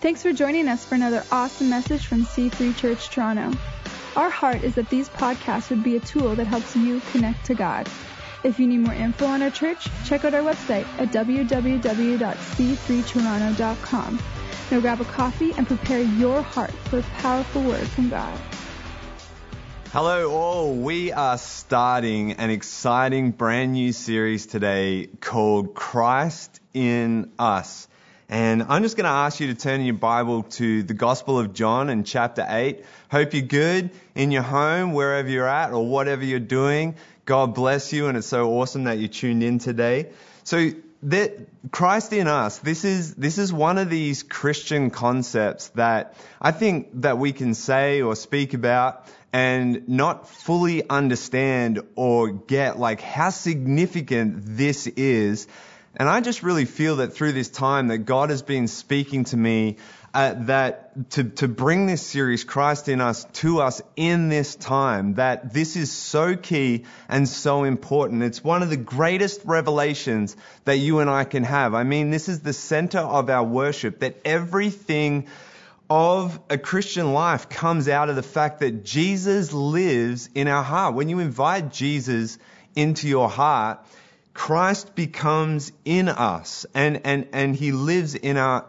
Thanks for joining us for another awesome message from C3 Church Toronto. Our heart is that these podcasts would be a tool that helps you connect to God. If you need more info on our church, check out our website at www.c3toronto.com. Now grab a coffee and prepare your heart for a powerful word from God. Hello all, we are starting an exciting brand new series today called Christ in Us. And I'm just going to ask you to turn your Bible to the Gospel of John in chapter 8. Hope you're good in your home, wherever you're at, or whatever you're doing. God bless you, and it's so awesome that you tuned in today. So, Christ in us, this is one of these Christian concepts that I think that we can say or speak about and not fully understand or get like how significant this is. And I just really feel that through this time that God has been speaking to me that to bring this series, Christ in Us, to us in this time, that this is so key and so important. It's one of the greatest revelations that you and I can have. I mean, this is the center of our worship, that everything of a Christian life comes out of the fact that Jesus lives in our heart. When you invite Jesus into your heart, Christ becomes in us, and he lives in our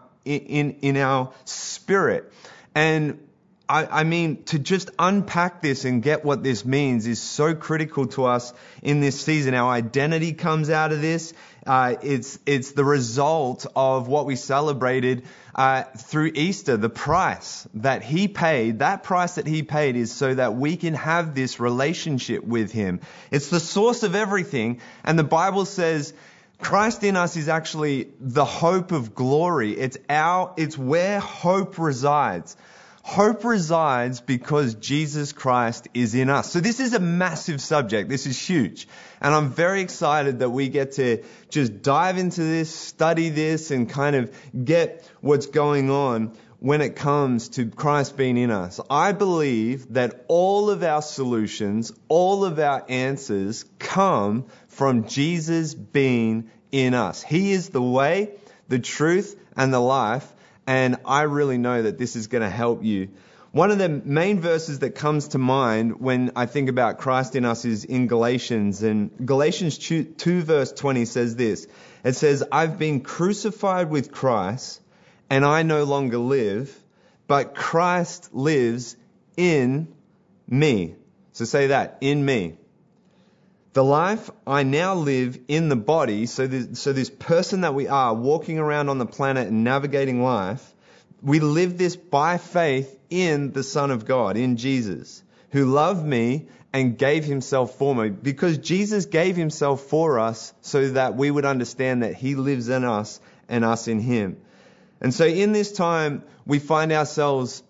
spirit. And I mean, to just unpack this and get what this means is so critical to us in this season. Our identity comes out of this. It's the result of what we celebrated through Easter, the price that he paid. That price that he paid is so that we can have this relationship with him. It's the source of everything. And the Bible says Christ in us is actually the hope of glory. It's where hope resides. Hope resides because Jesus Christ is in us. So this is a massive subject. This is huge. And I'm very excited that we get to just dive into this, study this, and kind of get what's going on when it comes to Christ being in us. I believe that all of our solutions, all of our answers come from Jesus being in us. He is the way, the truth, and the life. And I really know that this is going to help you. One of the main verses that comes to mind when I think about Christ in us is in Galatians. And Galatians 2 verse 20 says this. It says, I've been crucified with Christ, and I no longer live, but Christ lives in me. So say that, in me. The life I now live in the body, so this person that we are walking around on the planet and navigating life, we live this by faith in the Son of God, in Jesus, who loved me and gave himself for me. Because Jesus gave himself for us so that we would understand that he lives in us and us in him. And so in this time, we find ourselves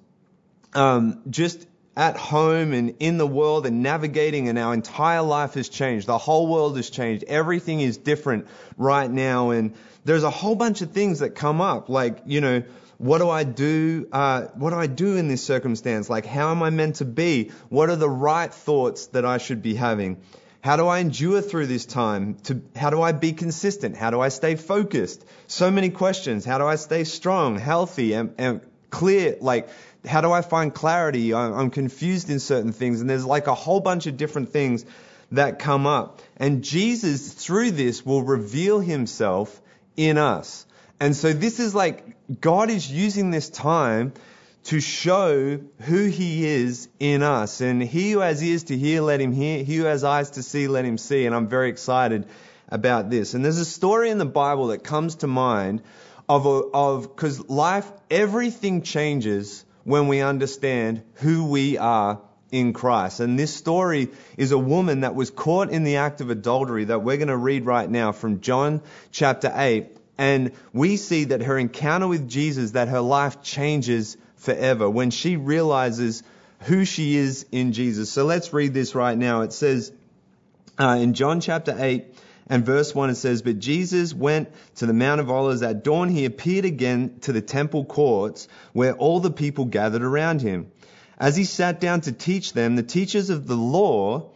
just at home and in the world and navigating, and our entire life has changed. The whole world has changed. Everything is different right now, and there's a whole bunch of things that come up, like, what do I do? What do I do in this circumstance? Like, how am I meant to be? What are the right thoughts that I should be having? How do I endure through this time? How do I be consistent? How do I stay focused? So many questions. How do I stay strong, healthy, and clear? Like, how do I find clarity? I'm confused in certain things. And there's like a whole bunch of different things that come up. And Jesus, through this, will reveal himself in us. And so this is like, God is using this time to show who he is in us. And he who has ears to hear, let him hear. He who has eyes to see, let him see. And I'm very excited about this. And there's a story in the Bible that comes to mind because life, everything changes when we understand who we are in Christ. And this story is a woman that was caught in the act of adultery that we're going to read right now from John chapter 8. And we see that her encounter with Jesus, that her life changes forever when she realizes who she is in Jesus. So let's read this right now. It says in John chapter 8 and verse 1, it says, But Jesus went to the Mount of Olives. At dawn he appeared again to the temple courts where all the people gathered around him. As he sat down to teach them, the teachers of the law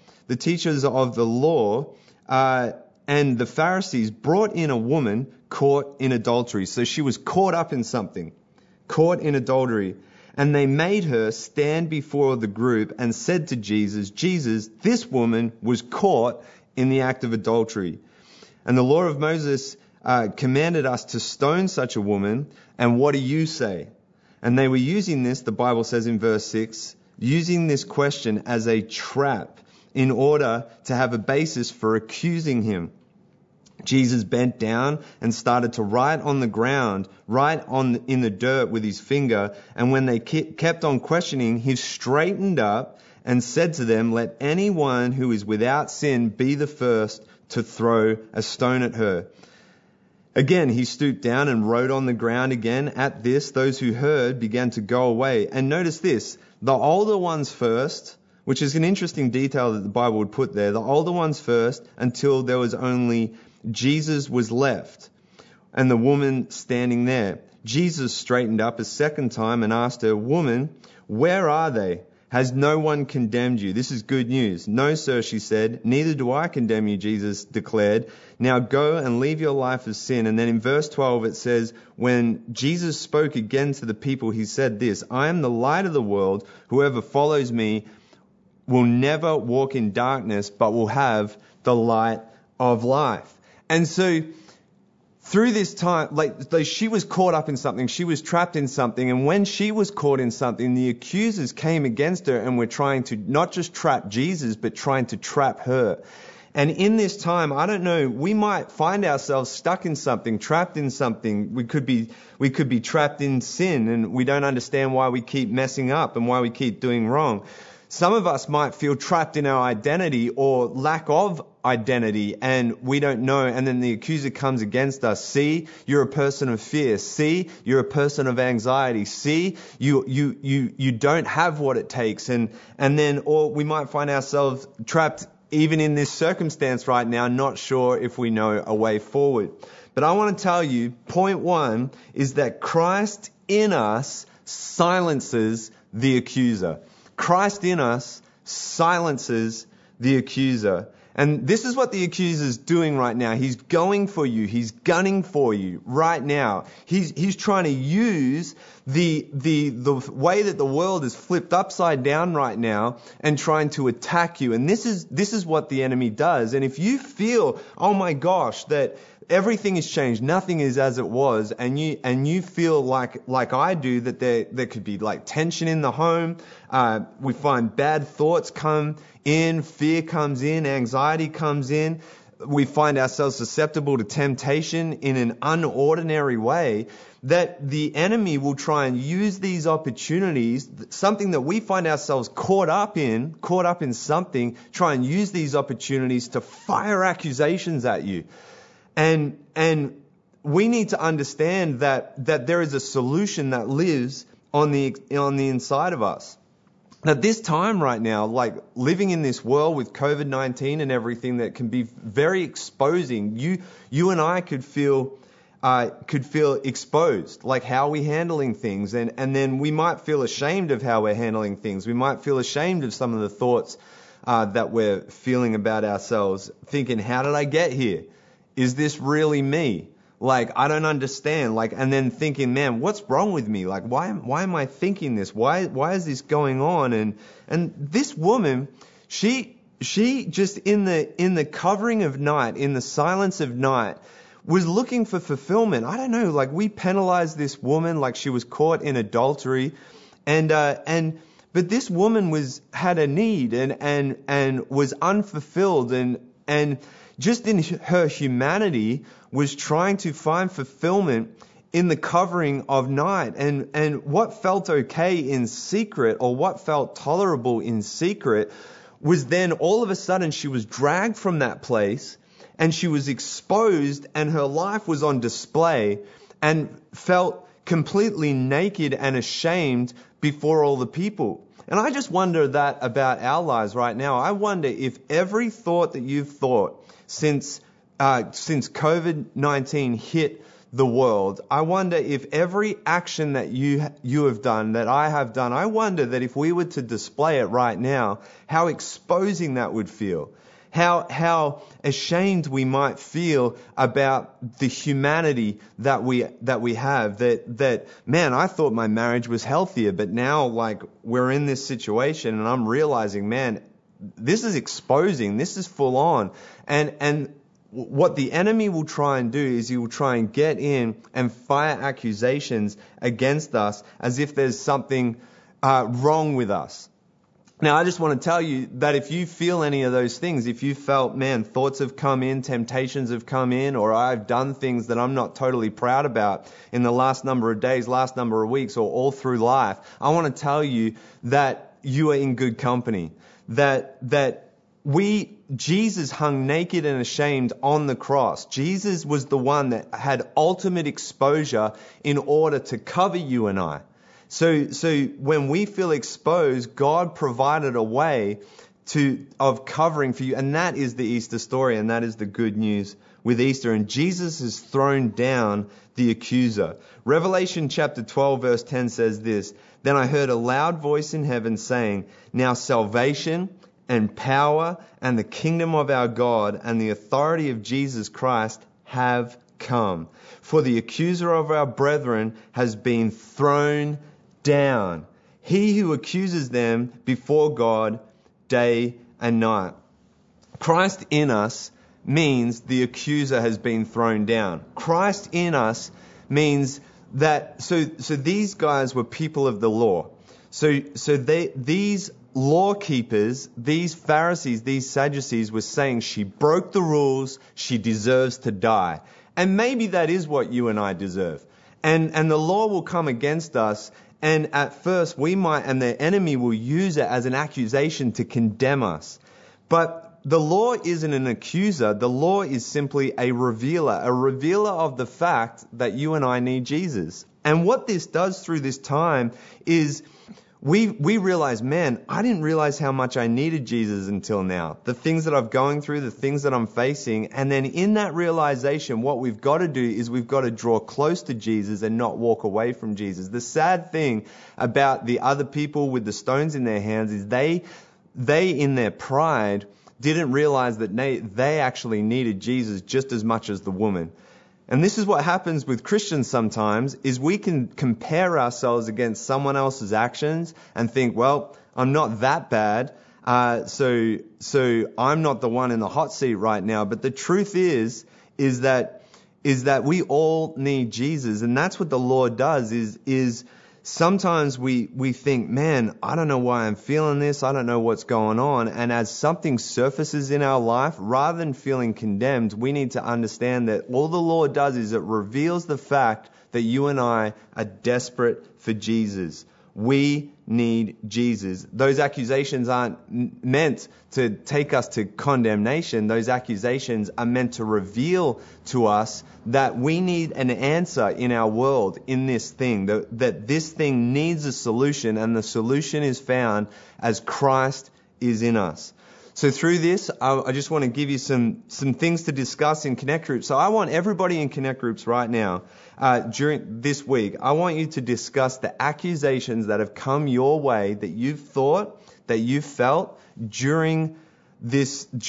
and the Pharisees brought in a woman caught in adultery. So she was caught up in something. caught in adultery. And they made her stand before the group and said to Jesus, Jesus, this woman was caught in the act of adultery. And the law of Moses commanded us to stone such a woman. And what do you say? And they were using this, the Bible says in verse 6, using this question as a trap in order to have a basis for accusing him. Jesus bent down and started to write on the ground, in the dirt with his finger. And when they kept on questioning, he straightened up and said to them, let anyone who is without sin be the first to throw a stone at her. Again, he stooped down and wrote on the ground again. At this, those who heard began to go away. And notice this, the older ones first, which is an interesting detail that the Bible would put there, the older ones first until there was only Jesus was left and the woman standing there. Jesus straightened up a second time and asked her, woman, where are they? Has no one condemned you? This is good news. No, sir, she said. Neither do I condemn you, Jesus declared. Now go and leave your life of sin. And then in verse 12 it says, when Jesus spoke again to the people, he said this, I am the light of the world. Whoever follows me will never walk in darkness, but will have the light of life. And so through this time, like she was caught up in something, she was trapped in something, and when she was caught in something, the accusers came against her and were trying to not just trap Jesus, but trying to trap her. And in this time, I don't know, we might find ourselves stuck in something, trapped in something. We could be trapped in sin, and we don't understand why we keep messing up and why we keep doing wrong. Some of us might feel trapped in our identity or lack of identity, and we don't know, and then the accuser comes against us. See, you're a person of fear. See, you're a person of anxiety. See, you don't have what it takes. And then, or we might find ourselves trapped even in this circumstance right now, not sure if we know a way forward. But I want to tell you, point one is that Christ in us silences the accuser. Christ in us silences the accuser. And this is what the accuser is doing right now. He's going for you. He's gunning for you right now. He's trying to use the way that the world is flipped upside down right now and trying to attack you. And this is what the enemy does. And if you feel, oh my gosh, that everything has changed, nothing is as it was, and you feel like I do, that there could be like tension in the home, we find bad thoughts come in, fear comes in, anxiety comes in, we find ourselves susceptible to temptation in an unordinary way, that the enemy will try and use these opportunities, something that we find ourselves caught up in something, try and use these opportunities to fire accusations at you. And we need to understand that there is a solution that lives on the inside of us. At this time right now, like living in this world with COVID-19 and everything, that can be very exposing. You and I could feel exposed, like how are we handling things, and then we might feel ashamed of how we're handling things. We might feel ashamed of some of the thoughts that we're feeling about ourselves, thinking, how did I get here? Is this really me? Like, I don't understand. Like, and then thinking, man, what's wrong with me? Like, why am I thinking this? Why is this going on? And this woman, she just in the covering of night, in the silence of night, was looking for fulfillment. I don't know, like we penalize this woman like she was caught in adultery, but this woman had a need and was unfulfilled and just in her humanity was trying to find fulfillment in the covering of night. And what felt okay in secret, or what felt tolerable in secret, was then all of a sudden she was dragged from that place and she was exposed, and her life was on display, and felt completely naked and ashamed before all the people. And I just wonder that about our lives right now. I wonder if every thought that you've thought since COVID-19 hit the world, I wonder if every action that you have done, that I have done, I wonder that if we were to display it right now, how exposing that would feel. how ashamed we might feel about the humanity that we have. That man, I thought my marriage was healthier, but now like we're in this situation, and I'm realizing, man, this is exposing. This is full on, and what the enemy will try and do is he will try and get in and fire accusations against us as if there's something wrong with us. Now, I just want to tell you that if you feel any of those things, if you felt, man, thoughts have come in, temptations have come in, or I've done things that I'm not totally proud about in the last number of days, last number of weeks, or all through life, I want to tell you that you are in good company. Jesus hung naked and ashamed on the cross. Jesus was the one that had ultimate exposure in order to cover you and I. So when we feel exposed, God provided a way of covering for you. And that is the Easter story, and that is the good news with Easter. And Jesus has thrown down the accuser. Revelation chapter 12 verse 10 says this, "Then I heard a loud voice in heaven saying, 'Now salvation and power and the kingdom of our God and the authority of Jesus Christ have come. For the accuser of our brethren has been thrown down. He who accuses them before God day and night.'" Christ in us means the accuser has been thrown down. Christ in us means that, so these guys were people of the law. So these law keepers, these Pharisees, these Sadducees were saying she broke the rules, she deserves to die. And maybe that is what you and I deserve. And the law will come against us, and at first we might, and the enemy will use it as an accusation to condemn us. But the law isn't an accuser. The law is simply a revealer of the fact that you and I need Jesus. And what this does through this time is we realize, man, I didn't realize how much I needed Jesus until now. The things that I'm going through, the things that I'm facing. And then in that realization, what we've got to do is we've got to draw close to Jesus and not walk away from Jesus. The sad thing about the other people with the stones in their hands is they in their pride didn't realize that they actually needed Jesus just as much as the woman. And this is what happens with Christians sometimes, is we can compare ourselves against someone else's actions and think, well, I'm not that bad, so I'm not the one in the hot seat right now. But the truth is that we all need Jesus, and that's what the Lord does, is sometimes we think, man, I don't know why I'm feeling this. I don't know what's going on. And as something surfaces in our life, rather than feeling condemned, we need to understand that all the Lord does is it reveals the fact that you and I are desperate for Jesus. We need Jesus. Those accusations aren't meant to take us to condemnation. Those accusations are meant to reveal to us that we need an answer in our world, in this thing, that this thing needs a solution, and the solution is found as Christ is in us. So through this, I just want to give you some things to discuss in Connect Groups. So I want everybody in Connect Groups right now, during this week, I want you to discuss the accusations that have come your way, that you've thought, that you've felt during the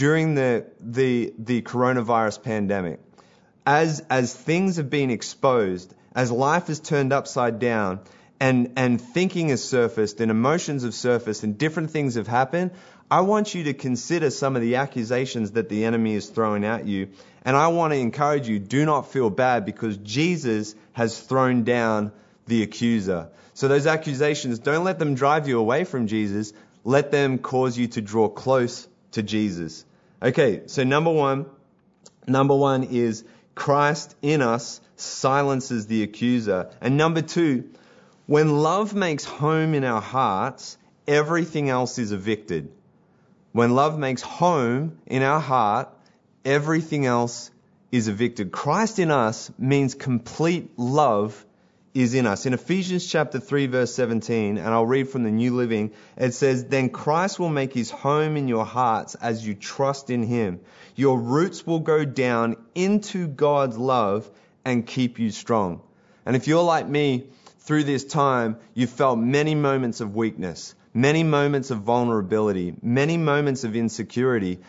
coronavirus pandemic. As things have been exposed, as life has turned upside down, and thinking has surfaced, and emotions have surfaced, and different things have happened, I want you to consider some of the accusations that the enemy is throwing at you. And I want to encourage you, do not feel bad, because Jesus has thrown down the accuser. So those accusations, don't let them drive you away from Jesus. Let them cause you to draw close to Jesus. Okay, so number one is Christ in us silences the accuser. And number two, when love makes home in our hearts, everything else is evicted. When love makes home in our heart, everything else is evicted. Christ in us means complete love is in us. In Ephesians chapter 3 verse 17, and I'll read from the New Living, it says, "Then Christ will make his home in your hearts as you trust in him. Your roots will go down into God's love and keep you strong." And if you're like me, through this time, you've felt many moments of weakness, many moments of vulnerability, many moments of insecurity.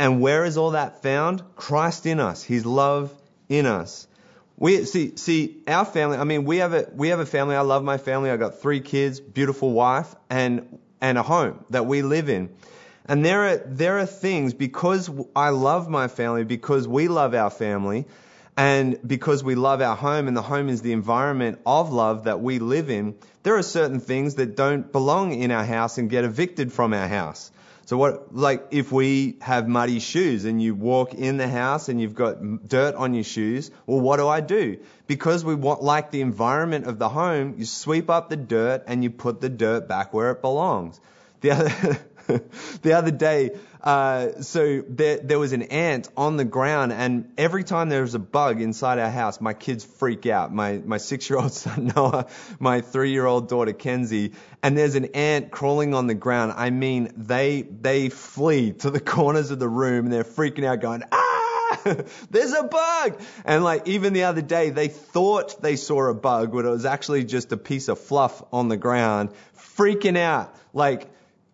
And where is all that found? Christ in us, his love in us. We see our family. I mean, we have a family. I love my family. I got 3 kids, beautiful wife, and a home that we live in. And there are things, because I love my family, because we love our family, and because we love our home, and the home is the environment of love that we live in, there are certain things that don't belong in our house and get evicted from our house. So if we have muddy shoes and you walk in the house and you've got dirt on your shoes, well, what do? Because we like the environment of the home, you sweep up the dirt and you put the dirt back where it belongs. The other day, so there was an ant on the ground, and every time there was a bug inside our house, my kids freak out. My 6-year-old son Noah, my 3-year-old daughter Kenzie, and there's an ant crawling on the ground. I mean, they flee to the corners of the room and they're freaking out, going, "Ah! There's a bug!" And even the other day, they thought they saw a bug, but it was actually just a piece of fluff on the ground, freaking out like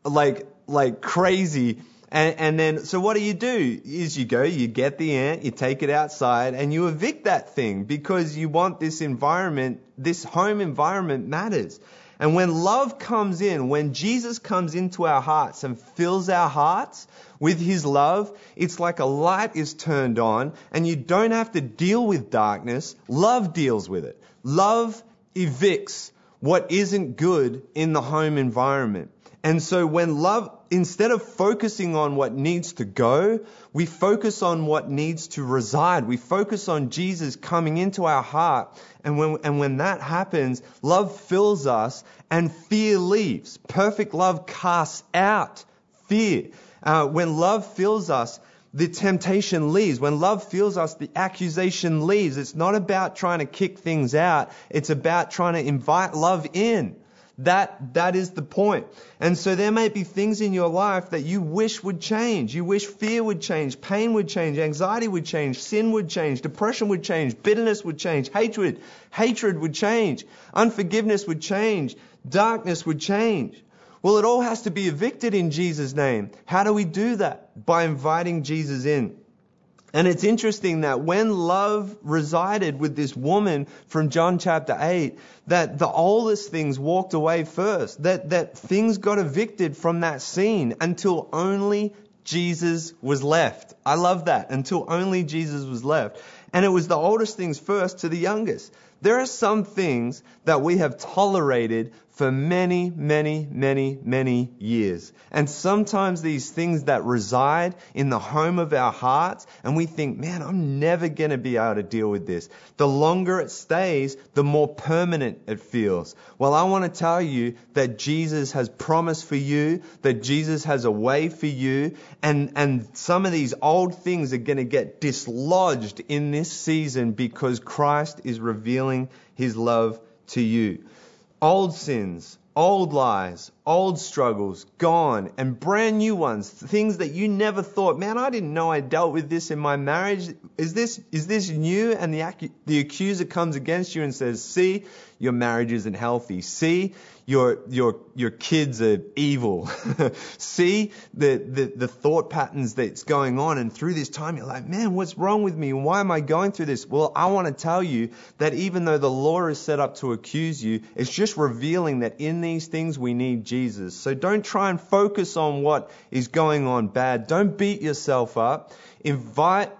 crazy. And then, so what do? Is you get the ant, you take it outside, and you evict that thing, because you want this environment, this home environment matters. And when love comes in, when Jesus comes into our hearts and fills our hearts with his love, it's like a light is turned on, and you don't have to deal with darkness. Love deals with it. Love evicts what isn't good in the home environment. And so when love, instead of focusing on what needs to go, we focus on what needs to reside. We focus on Jesus coming into our heart. And when that happens, love fills us and fear leaves. Perfect love casts out fear. When love fills us, the temptation leaves. When love fills us, the accusation leaves. It's not about trying to kick things out. It's about trying to invite love in. That is the point. And so there may be things in your life that you wish would change. You wish fear would change, pain would change, anxiety would change, sin would change, depression would change, bitterness would change, hatred would change, unforgiveness would change, darkness would change. Well, it all has to be evicted in Jesus' name. How do we do that? By inviting Jesus in. And it's interesting that when love resided with this woman from John chapter 8, that the oldest things walked away first, that things got evicted from that scene until only Jesus was left. I love that. Until only Jesus was left. And it was the oldest things first to the youngest. There are some things that we have tolerated for many, many, many, many years. And sometimes these things that reside in the home of our hearts, and we think, man, I'm never going to be able to deal with this. The longer it stays, the more permanent it feels. Well, I want to tell you that Jesus has promised for you, that Jesus has a way for you, and some of these old things are going to get dislodged in this season because Christ is revealing his love to you. Old sins, old lies, old struggles, gone, and brand new ones. Things that you never thought, man, I didn't know I dealt with this in my marriage. Is this new? And the accuser comes against you and says, see, your marriage isn't healthy. See, your kids are evil. See the thought patterns that's going on. And through this time, you're like, man, what's wrong with me? Why am I going through this? Well, I want to tell you that even though the law is set up to accuse you, it's just revealing that in these things we need Jesus. So don't try and focus on what is going on bad. Don't beat yourself up. Invite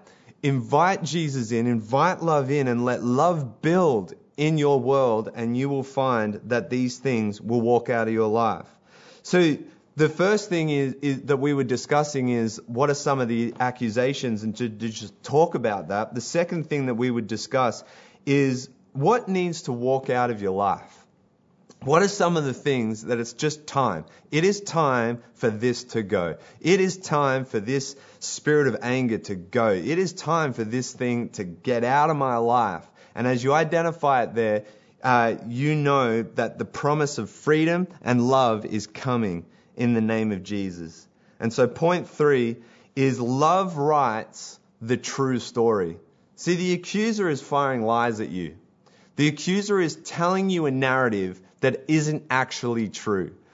Jesus in, invite love in, and let love build in your world, and you will find that these things will walk out of your life. So the first thing is that we were discussing is what are some of the accusations, and to just talk about that. The second thing that we would discuss is what needs to walk out of your life. What are some of the things that it's just time? It is time for this to go. It is time for this spirit of anger to go. It is time for this thing to get out of my life. And as you identify it there, you know that the promise of freedom and love is coming in the name of Jesus. And so point 3 is love writes the true story. See, the accuser is firing lies at you. The accuser is telling you a narrative that isn't actually true.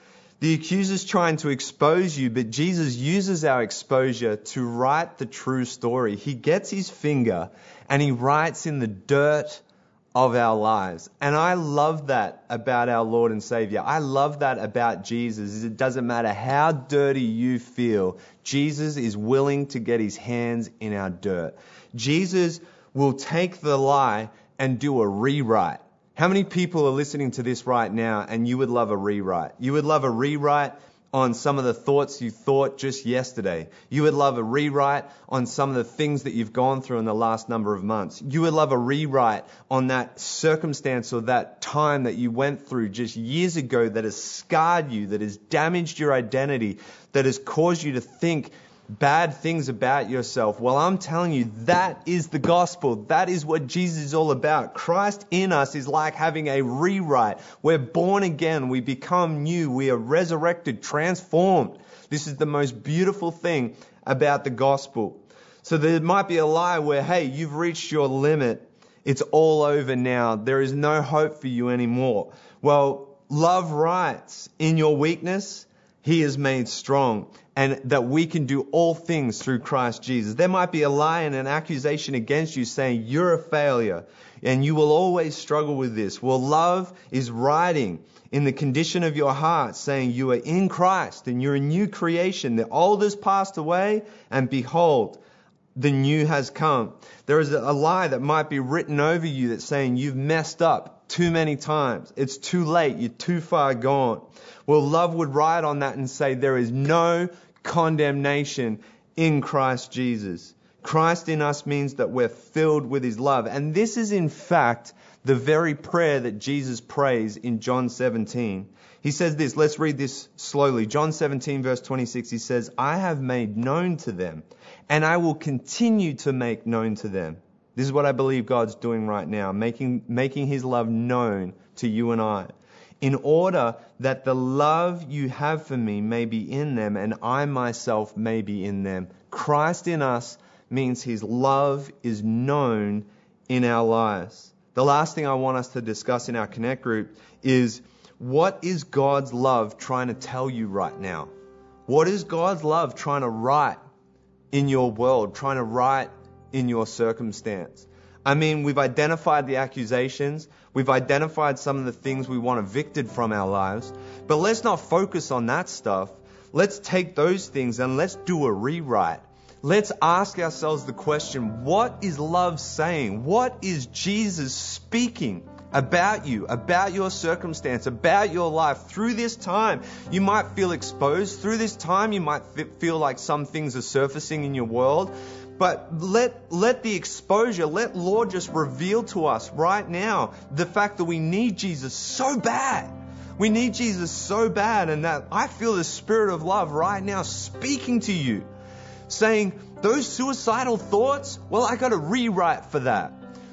The accuser's trying to expose you, but Jesus uses our exposure to write the true story. He gets his finger and he writes in the dirt of our lives. And I love that about our Lord and Savior. I love that about Jesus. It doesn't matter how dirty you feel, Jesus is willing to get his hands in our dirt. Jesus will take the lie and do a rewrite. How many people are listening to this right now and you would love a rewrite? You would love a rewrite on some of the thoughts you thought just yesterday. You would love a rewrite on some of the things that you've gone through in the last number of months. You would love a rewrite on that circumstance or that time that you went through just years ago that has scarred you, that has damaged your identity, that has caused you to think bad things about yourself. Well, I'm telling you, that is the gospel. That is what Jesus is all about. Christ in us is like having a rewrite. We're born again. We become new. We are resurrected, transformed. This is the most beautiful thing about the gospel. So there might be a lie where, hey, you've reached your limit. It's all over now. There is no hope for you anymore. Well, love writes, in your weakness, he is made strong, and that we can do all things through Christ Jesus. There might be a lie and an accusation against you saying you're a failure and you will always struggle with this. Well, love is writing in the condition of your heart saying you are in Christ and you're a new creation. The old has passed away and behold, the new has come. There is a lie that might be written over you that's saying you've messed up too many times. It's too late. You're too far gone. Well, love would write on that and say there is no condemnation in Christ Jesus. Christ in us means that we're filled with his love. And this is in fact the very prayer that Jesus prays in John 17. He says this, let's read this slowly. John 17 verse 26, he says, I have made known to them and I will continue to make known to them. This is what I believe God's doing right now, making his love known to you and I. In order that the love you have for me may be in them and I myself may be in them. Christ in us means his love is known in our lives. The last thing I want us to discuss in our Connect group is, what is God's love trying to tell you right now? What is God's love trying to write in your world, trying to write in your circumstance? I mean, we've identified the accusations. We've identified some of the things we want evicted from our lives. But let's not focus on that stuff. Let's take those things and let's do a rewrite. Let's ask ourselves the question, what is love saying? What is Jesus speaking about you, about your circumstance, about your life? Through this time, you might feel exposed. Through this time, you might feel like some things are surfacing in your world. But let the exposure, let Lord just reveal to us right now the fact that we need Jesus so bad. We need Jesus so bad, and that I feel the Spirit of love right now speaking to you, saying, those suicidal thoughts, well, I got to rewrite for that.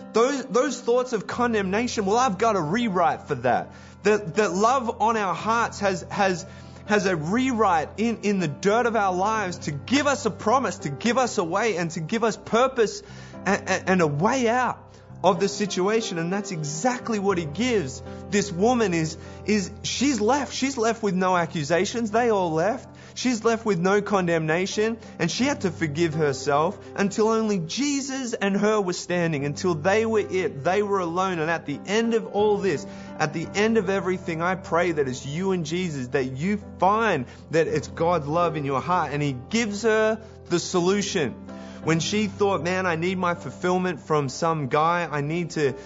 Those thoughts of condemnation, well, I've got to rewrite for that. That love on our hearts has a rewrite in the dirt of our lives to give us a promise, to give us a way, and to give us purpose and a way out of the situation. And that's exactly what he gives. This woman she's left with no accusations. They all left. She's left with no condemnation, and she had to forgive herself until only Jesus and her were standing, until they were it. They were alone. And at the end of all this, at the end of everything, I pray that it's you and Jesus, that you find that it's God's love in your heart, and he gives her the solution. When she thought, man, I need my fulfillment from some guy. I need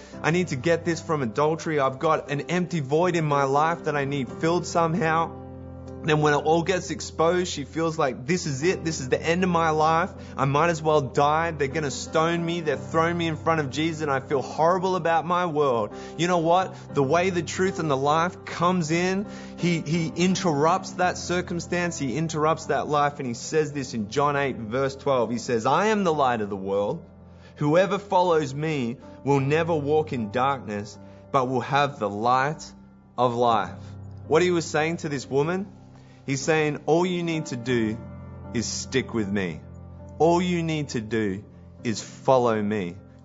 to get this from adultery. I've got an empty void in my life that I need filled somehow. Then when it all gets exposed, she feels like this is it. This is the end of my life. I might as well die. They're going to stone me. They're throwing me in front of Jesus, and I feel horrible about my world. You know what? The way the truth and the life comes in, he interrupts that circumstance. He interrupts that life, and he says this in John 8 verse 12. He says, I am the light of the world. Whoever follows me will never walk in darkness, but will have the light of life. What he was saying to this woman, he's saying, all you need to do is stick with me. All you need to do is follow me.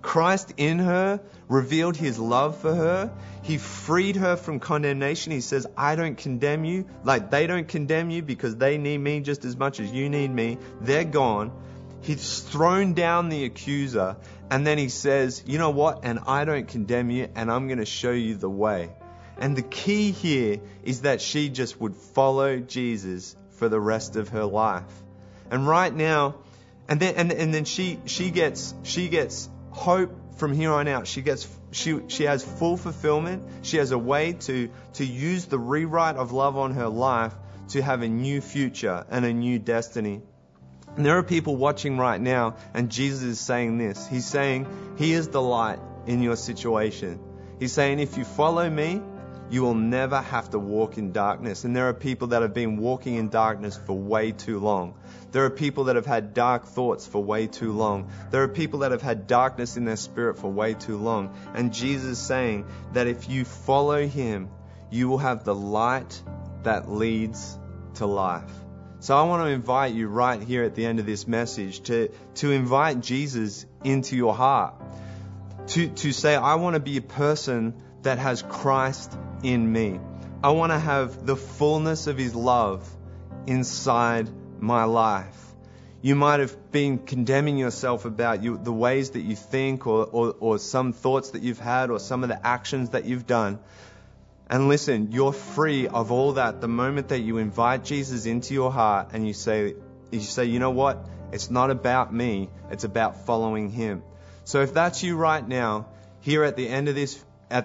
Christ in her revealed his love for her. He freed her from condemnation. He says, I don't condemn you. Like they don't condemn you because they need me just as much as you need me. They're gone. He's thrown down the accuser. And then he says, you know what? And I don't condemn you, and I'm going to show you the way. And the key here is that she just would follow Jesus for the rest of her life. And right now, and then she gets hope from here on out. She has full fulfillment. She has a way to use the rewrite of love on her life to have a new future and a new destiny. And there are people watching right now, and Jesus is saying this. He's saying, He is the light in your situation. He's saying, if you follow me, you will never have to walk in darkness. And there are people that have been walking in darkness for way too long. There are people that have had dark thoughts for way too long. There are people that have had darkness in their spirit for way too long. And Jesus is saying that if you follow Him, you will have the light that leads to life. So I want to invite you right here at the end of this message to invite Jesus into your heart. To say, I want to be a person that has Christ in me. I want to have the fullness of His love inside my life. You might have been condemning yourself about the ways that you think or some thoughts that you've had or some of the actions that you've done. And listen, you're free of all that the moment that you invite Jesus into your heart and you say, you know what? It's not about me. It's about following Him. So if that's you right now, here at the end of this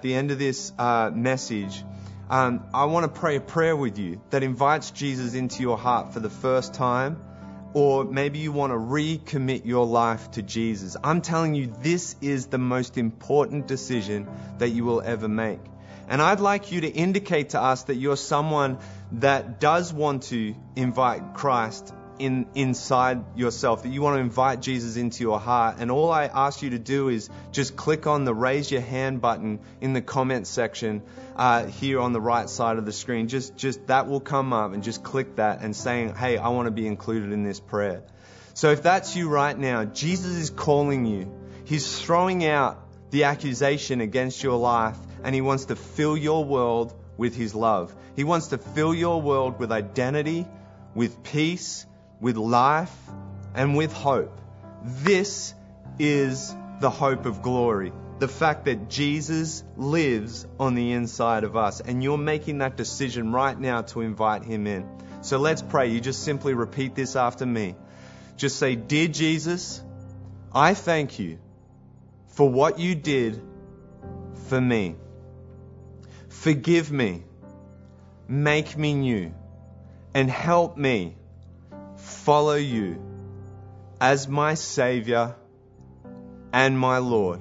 message, I want to pray a prayer with you that invites Jesus into your heart for the first time, or maybe you want to recommit your life to Jesus. I'm telling you, this is the most important decision that you will ever make. And I'd like you to indicate to us that you're someone that does want to invite Christ inside yourself, that you want to invite Jesus into your heart. And all I ask you to do is just click on the raise your hand button in the comment section here on the right side of the screen. Just that will come up, and just click that and saying, hey, I want to be included in this prayer. So if that's you right now, Jesus is calling you. He's throwing out the accusation against your life, and He wants to fill your world with His love. He wants to fill your world with identity, with peace, with life, and with hope. This is the hope of glory. The fact that Jesus lives on the inside of us, and you're making that decision right now to invite Him in. So let's pray. You just simply repeat this after me. Just say, Dear Jesus, I thank you for what you did for me. Forgive me, make me new, and help me follow you as my Savior and my Lord.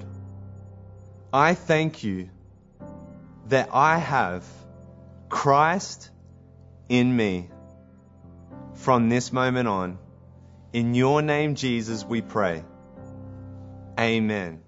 I thank you that I have Christ in me from this moment on. In your name, Jesus, we pray. Amen.